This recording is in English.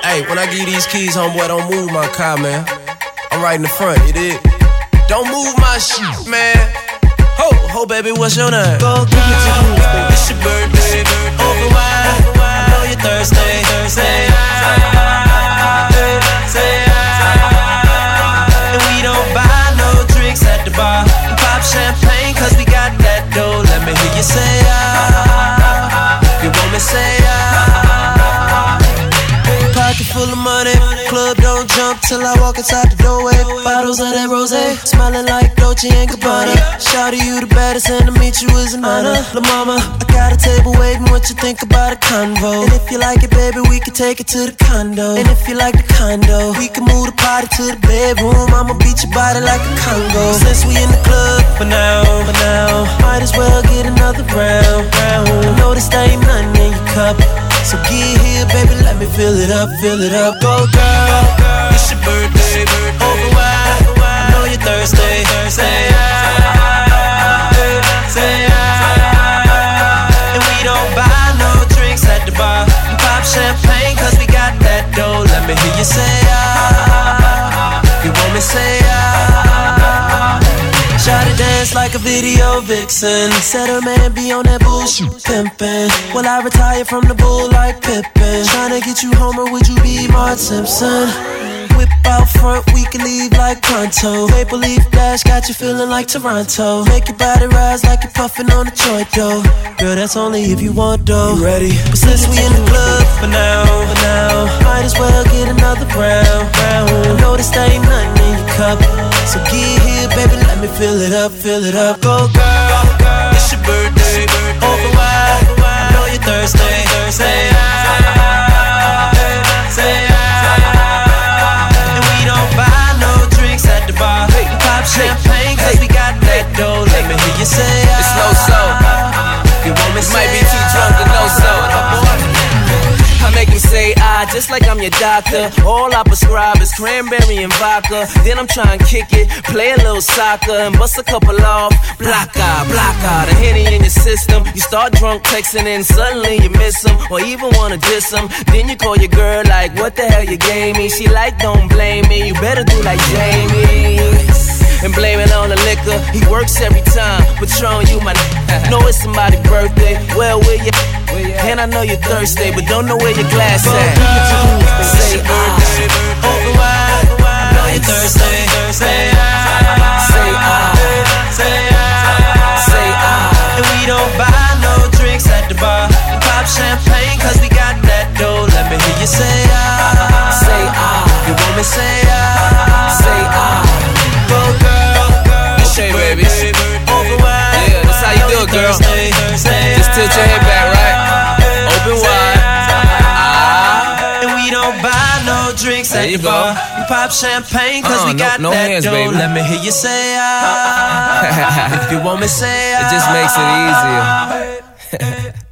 Hey, when I give you these keys, homeboy, don't move my car, man. I'm right in the front, you dig? Don't move my shit, man. Ho, baby, what's your name? Go girl, it's your birthday. Over wine, I know you're thirsty. Say and we don't buy no drinks at the bar. We pop champagne cause we got that dough. Let me hear you say you want me say Pocket full of money, club don't jump till I walk inside the doorway. Bottles of that rosé, smelling like Dolce & Gabbana. Shout you the baddest and to meet you is an honor. La mama, I got a table waiting, what you think about a convo? And if you like it, baby, we can take it to the condo. And if you like the condo, we can move the party to the bedroom. I'ma beat your body like a Congo. Since we in the club for now, might as well get another round. I know this ain't nothing in your cup, so get here, baby, let me fill it up. Go girl, it's your birthday. Over wine, I know you're thirsty. Say and we don't buy no drinks at the bar. We pop champagne cause we got that dough. Let me hear you say you want me say Shawty dance like a video vixen. Said her man be on that bullshit pimpin'. Will I retire from the bull like Pippin? Tryna get you home or would you be Marge Simpson? Whip out front, we can leave like pronto. Maple leaf dash got you feeling like Toronto. Make your body rise like you're puffin' on a joint though. Girl, that's only if you want though. You ready? But since we in the club for now, might as well get another round. I know this ain't nothing in your cup, so get here, baby, let me fill it up. Go girl, it's your birthday. Over wine, I know you're thirsty. Say and we don't buy no drinks at the bar. We pop champagne cause we got that dough. Let me hear you say It's no soul. you want me Might be too drunk to know so. I make him say just like I'm your doctor. All I prescribe is cranberry and vodka. Then I'm trying to kick it, play a little soccer, and bust a couple off. Block out, a Henny in your system. You start drunk texting and suddenly you miss him, or even wanna diss him. Then you call your girl like, what the hell you gave me? She like, don't blame me, you better do like Jamie and blame it on the liquor. He works every time, Patron, you my know it's somebody's birthday. Well, where you? And I know you're thirsty, but don't know where your glass at. Say over wine, I know you're thirsty. Say and we don't buy no drinks at the bar. We pop champagne cause we got that dough. Let me hear you say you want me say go girl, Okay, baby. over wine. Yeah, that's how you do it, girl. Just tilt your head back, right? Open wide. And we don't buy no drinks at the bar. We pop champagne cause we got no that hands, dough. baby. Let me hear you say if you want me say It just makes it easier.